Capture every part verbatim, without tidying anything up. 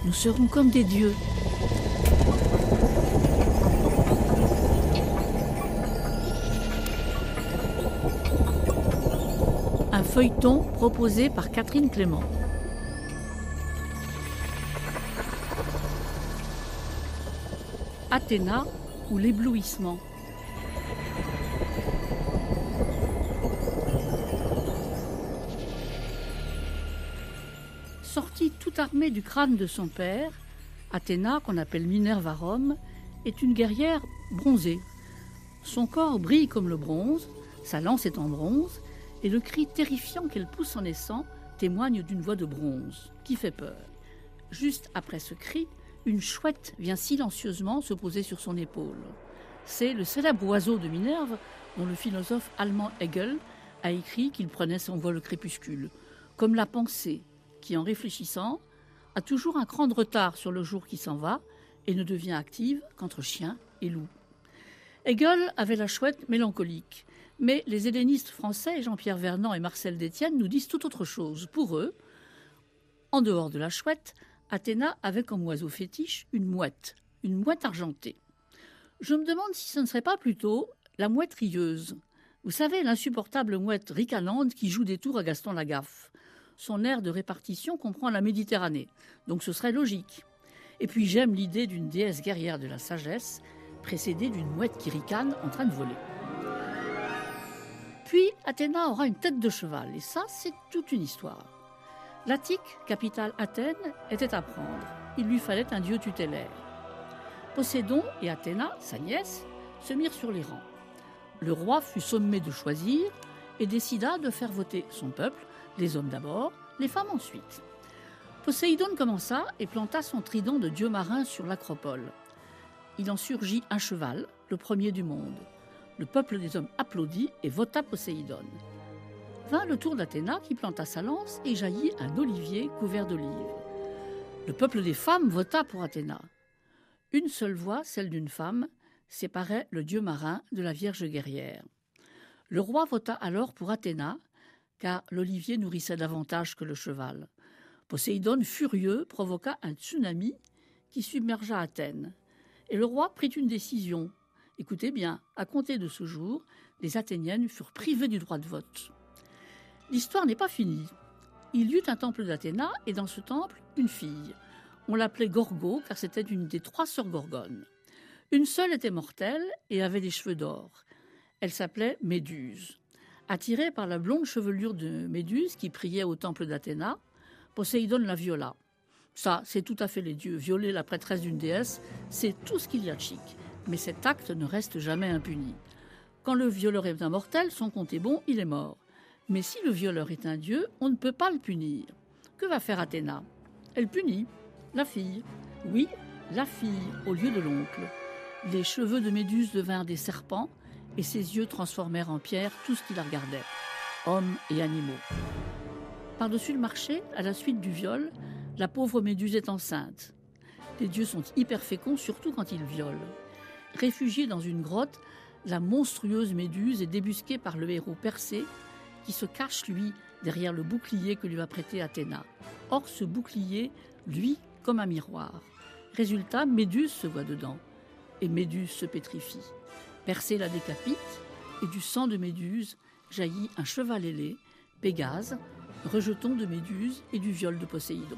nous serons comme des dieux. Un feuilleton proposé par Catherine Clément. Athéna ou l'éblouissement. Sortie tout armée du crâne de son père, Athéna, qu'on appelle Minerve à Rome, est une guerrière bronzée. Son corps brille comme le bronze, sa lance est en bronze, et le cri terrifiant qu'elle pousse en naissant témoigne d'une voix de bronze qui fait peur. Juste après ce cri, une chouette vient silencieusement se poser sur son épaule. C'est le célèbre oiseau de Minerve dont le philosophe allemand Hegel a écrit qu'il prenait son vol au crépuscule, comme la pensée qui, en réfléchissant, a toujours un cran de retard sur le jour qui s'en va et ne devient active qu'entre chien et loup. Hegel avait la chouette mélancolique, mais les hellénistes français, Jean-Pierre Vernant et Marcel Détienne, nous disent tout autre chose. Pour eux, en dehors de la chouette, Athéna avait comme oiseau fétiche une mouette, une mouette argentée. Je me demande si ce ne serait pas plutôt la mouette rieuse. Vous savez, l'insupportable mouette ricanante qui joue des tours à Gaston Lagaffe. Son aire de répartition comprend la Méditerranée, donc ce serait logique. Et puis j'aime l'idée d'une déesse guerrière de la sagesse, précédée d'une mouette qui ricane en train de voler. Puis Athéna aura une tête de cheval, et ça, c'est toute une histoire. L'Attique, capitale Athènes, était à prendre. Il lui fallait un dieu tutélaire. Poséidon et Athéna, sa nièce, se mirent sur les rangs. Le roi fut sommé de choisir et décida de faire voter son peuple, les hommes d'abord, les femmes ensuite. Poséidon commença et planta son trident de dieu marin sur l'acropole. Il en surgit un cheval, le premier du monde. Le peuple des hommes applaudit et vota Poséidon. Vint le tour d'Athéna qui planta sa lance et jaillit un olivier couvert d'olives. Le peuple des femmes vota pour Athéna. Une seule voix, celle d'une femme, séparait le dieu marin de la vierge guerrière. Le roi vota alors pour Athéna, car l'olivier nourrissait davantage que le cheval. Poséidon, furieux, provoqua un tsunami qui submergea Athènes. Et le roi prit une décision. Écoutez bien, à compter de ce jour, les Athéniennes furent privées du droit de vote. L'histoire n'est pas finie. Il y eut un temple d'Athéna et dans ce temple, une fille. On l'appelait Gorgo car c'était une des trois sœurs Gorgones. Une seule était mortelle et avait des cheveux d'or. Elle s'appelait Méduse. Attirée par la blonde chevelure de Méduse qui priait au temple d'Athéna, Poséidon la viola. Ça, c'est tout à fait les dieux. Violer la prêtresse d'une déesse, c'est tout ce qu'il y a de chic. Mais cet acte ne reste jamais impuni. Quand le violeur est un mortel, son compte est bon, il est mort. Mais si le violeur est un dieu, on ne peut pas le punir. Que va faire Athéna? Elle punit la fille. Oui, la fille, au lieu de l'oncle. Les cheveux de Méduse devinrent des serpents et ses yeux transformèrent en pierre tout ce qui la regardait, hommes et animaux. Par-dessus le marché, à la suite du viol, la pauvre Méduse est enceinte. Les dieux sont hyper féconds, surtout quand ils violent. Réfugiée dans une grotte, la monstrueuse Méduse est débusquée par le héros Persée, qui se cache, lui, derrière le bouclier que lui a prêté Athéna. Or, ce bouclier, lui, comme un miroir. Résultat, Méduse se voit dedans. Et Méduse se pétrifie. Persée la décapite, et du sang de Méduse jaillit un cheval ailé, Pégase, rejeton de Méduse et du viol de Poséidon.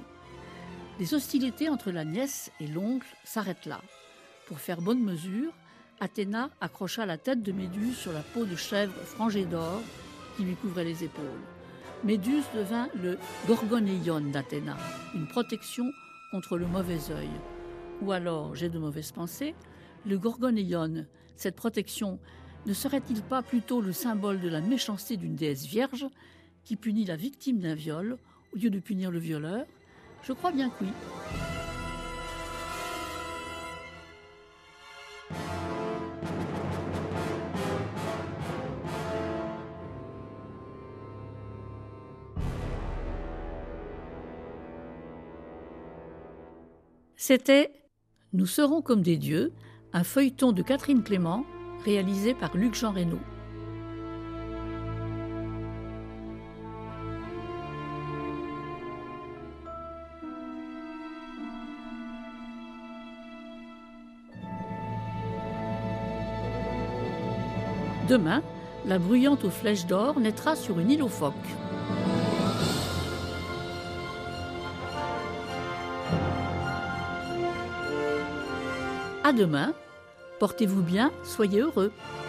Les hostilités entre la nièce et l'oncle s'arrêtent là. Pour faire bonne mesure, Athéna accrocha la tête de Méduse sur la peau de chèvre frangée d'or qui lui couvrait les épaules. Méduse devint le gorgonéion d'Athéna, une protection contre le mauvais œil. Ou alors, j'ai de mauvaises pensées, le gorgonéion, cette protection, ne serait-il pas plutôt le symbole de la méchanceté d'une déesse vierge qui punit la victime d'un viol au lieu de punir le violeur? Je crois bien que oui. C'était « Nous serons comme des dieux », un feuilleton de Catherine Clément, réalisé par Luc-Jean Reynaud. demain, la bruyante aux flèches d'or naîtra sur une île aux phoques. À demain, portez-vous bien, soyez heureux.